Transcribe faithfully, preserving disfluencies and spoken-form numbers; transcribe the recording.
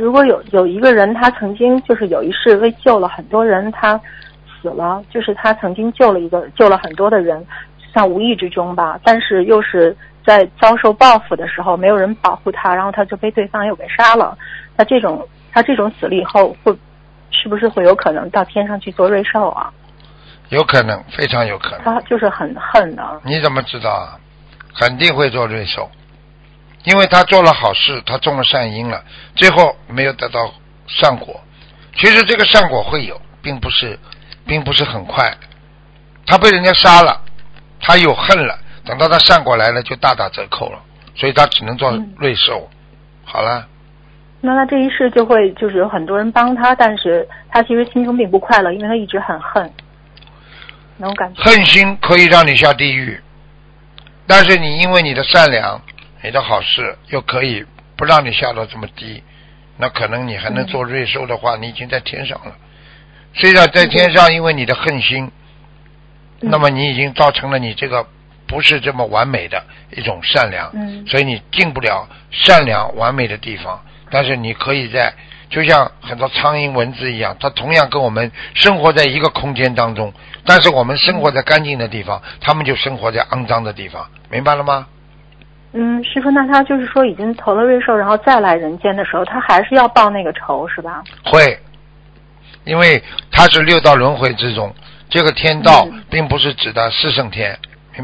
如果有有一个人他曾经就是有一世为救了很多人，他死了，就是他曾经救了一个救了很多的人，像无意之中吧，但是又是在遭受报复的时候没有人保护他，然后他就被对方又给杀了。那这种他这种死了以后会是不是会有可能到天上去做瑞兽啊？ 有可能，非常有可能。 他就是很恨的。 你怎么知道啊？肯定会做瑞兽，因为他做了好事，他种了善因了，最后没有得到善果。其实这个善果会有，并不是并不是很快。他被人家杀了，他有恨了，等到他善果来了就大打折扣了，所以他只能做瑞兽、嗯、好了。 那他这一世就会就是有很多人帮他，但是他其实心中并不快乐，因为他一直很恨，那种感觉。 恨心可以让你下地狱，但是你因为你的善良你的好事又可以不让你下到这么低，那可能你还能做瑞兽的话、嗯、你已经在天上了。虽然在天上因为你的恨心、嗯、那么你已经造成了你这个不是这么完美的一种善良、嗯、所以你进不了善良完美的地方，但是你可以在就像很多苍蝇蚊子一样，它同样跟我们生活在一个空间当中，但是我们生活在干净的地方，他们就生活在肮脏的地方，明白了吗？ 嗯，师父，那他就是说已经投了瑞兽，然后再来人间的时候，他还是要报那个仇是吧？ 会，因为他是六道轮回之中，这个天道并不是指的四圣天、嗯、